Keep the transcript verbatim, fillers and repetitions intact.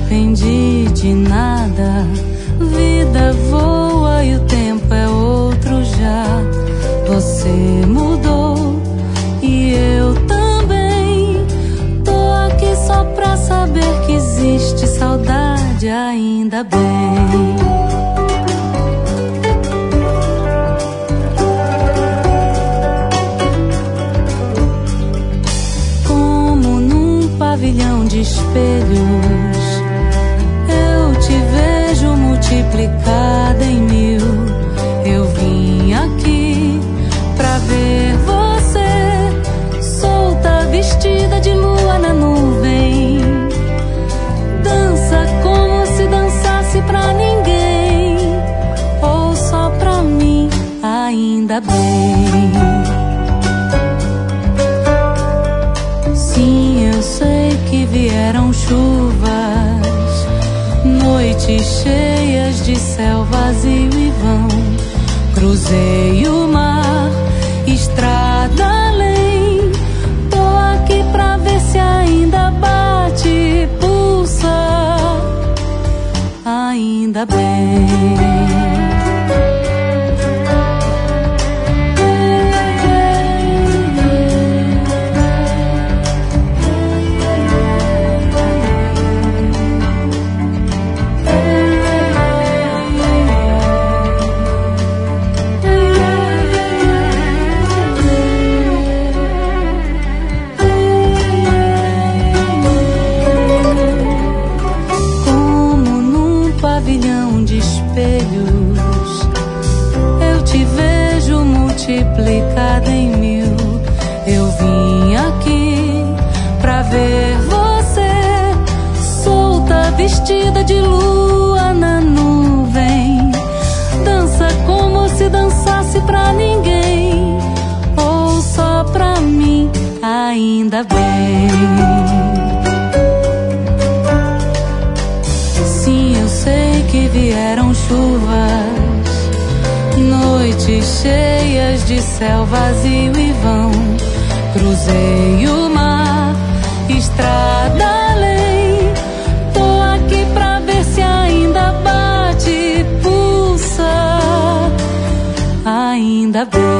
arrependi de nada. Vida voa e o tempo é outro já. Você mudou e eu também. Tô aqui só pra saber que existe saudade, ainda bem. Como num pavilhão de espelhos, eu te vejo multiplicada em mil. Eu vim aqui pra ver você, solta, vestida de lua na nuvem. Dança como se dançasse pra ninguém, ou só pra mim, ainda bem. Sim, eu sei que vieram chuvas, noites cheias de céu vazio e vão. Cruzei o mar, estrada além. Tô aqui pra ver se ainda bate e pulsa, ainda bem. Eu te vejo multiplicada em mil. Eu vim aqui pra ver você, solta, vestida de lua na nuvem. Dança como se dançasse pra ninguém, ou só pra mim, ainda bem. Sei que vieram chuvas, noites cheias de céu vazio e vão. Cruzei o mar, estrada além. Tô aqui pra ver se ainda bate e pulsa, ainda bem.